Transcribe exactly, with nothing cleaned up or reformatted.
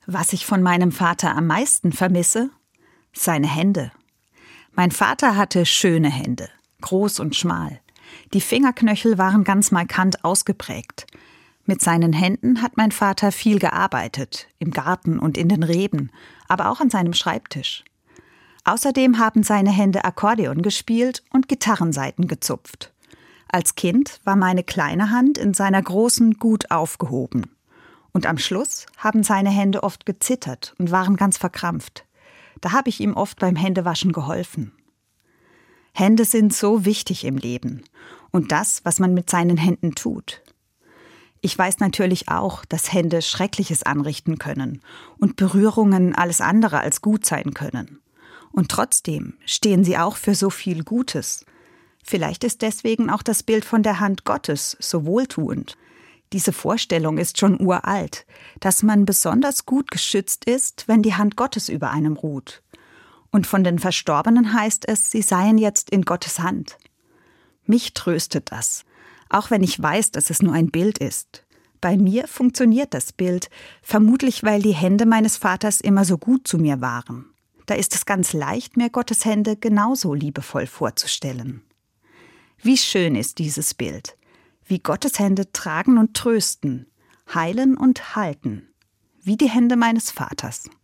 Was ich von meinem Vater am meisten vermisse? Seine Hände. Mein Vater hatte schöne Hände, groß und schmal. Die Fingerknöchel waren ganz markant ausgeprägt. Mit seinen Händen hat mein Vater viel gearbeitet, im Garten und in den Reben, aber auch an seinem Schreibtisch. Außerdem haben seine Hände Akkordeon gespielt und Gitarrensaiten gezupft. Als Kind war meine kleine Hand in seiner großen gut aufgehoben. Und am Schluss haben seine Hände oft gezittert und waren ganz verkrampft. Da habe ich ihm oft beim Händewaschen geholfen. Hände sind so wichtig im Leben und das, was man mit seinen Händen tut. Ich weiß natürlich auch, dass Hände Schreckliches anrichten können und Berührungen alles andere als gut sein können. Und trotzdem stehen sie auch für so viel Gutes. Vielleicht ist deswegen auch das Bild von der Hand Gottes so wohltuend. Diese Vorstellung ist schon uralt, dass man besonders gut geschützt ist, wenn die Hand Gottes über einem ruht. Und von den Verstorbenen heißt es, sie seien jetzt in Gottes Hand. Mich tröstet das, auch wenn ich weiß, dass es nur ein Bild ist. Bei mir funktioniert das Bild, vermutlich weil die Hände meines Vaters immer so gut zu mir waren. Da ist es ganz leicht, mir Gottes Hände genauso liebevoll vorzustellen. Wie schön ist dieses Bild. Wie Gottes Hände tragen und trösten, heilen und halten, wie die Hände meines Vaters.